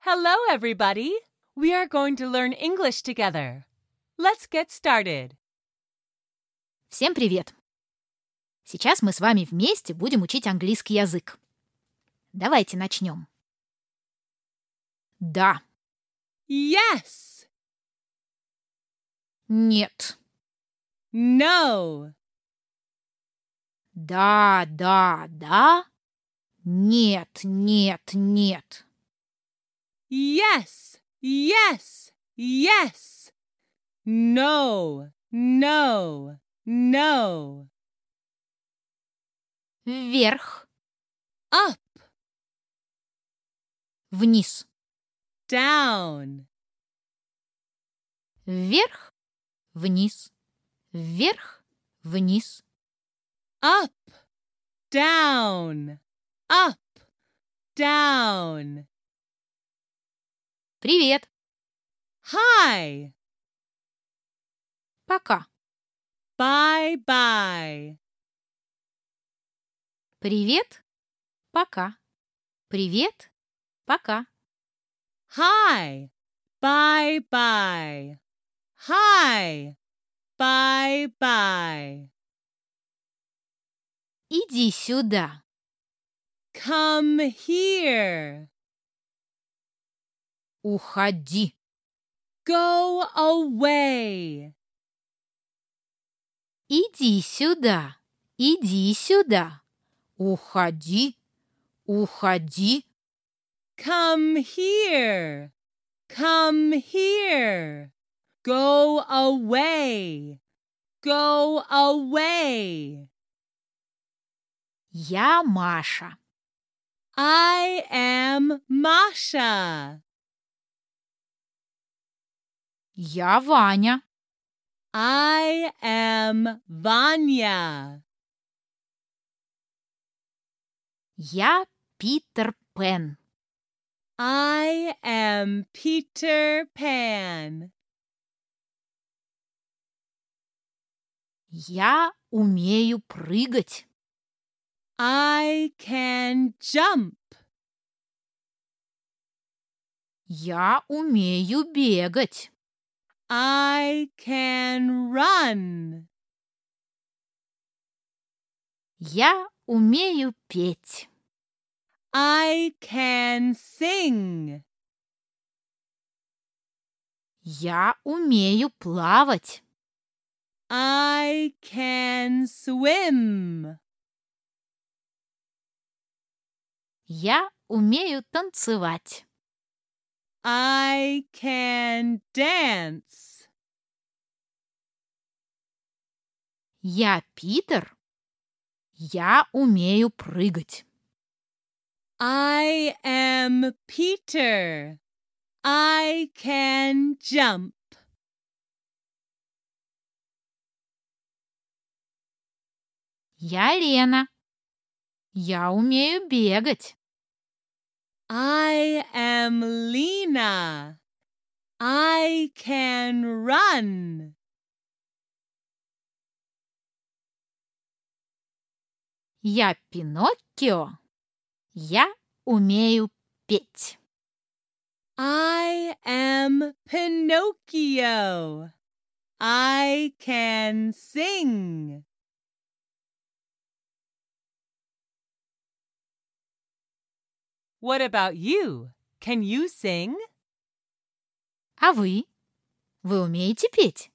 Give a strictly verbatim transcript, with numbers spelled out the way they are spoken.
Hello, everybody! We are going to learn English together. Let's get started. Всем привет! Сейчас мы с вами вместе будем учить английский язык. Давайте начнем. Да. Yes. Нет. No. Да, да, да. Нет, нет, нет. Yes. Yes. Yes. No. No. No. Вверх. Up. Вниз. Down. Вверх. Вниз. Вверх. Вниз. Up. Down. Up. Down. Привет. Hi. Пока. Bye-bye. Привет. Пока. Привет. Пока. Hi. Bye-bye. Hi. Bye-bye. Иди сюда. Come here. Уходи. Go away. Иди сюда. Иди сюда. Уходи. Уходи. Come here. Come here. Go away. Go away. Я Маша. I am Masha. Я Ваня. I am Vanya. Я Питер Пен. I am Peter Pan. Я умею прыгать. I can jump. Я умею бегать. I can run. Я умею петь. I can sing. Я умею плавать. I can swim. Я умею танцевать. I can dance. Я Питер. Я умею прыгать. I am Peter. I can jump. Я Лена. Я умею бегать. I am Lena. I can run. Я Пиноккио. Я умею петь. I am Pinocchio. I can sing. What about you? Can you sing? А вы? Вы умеете петь?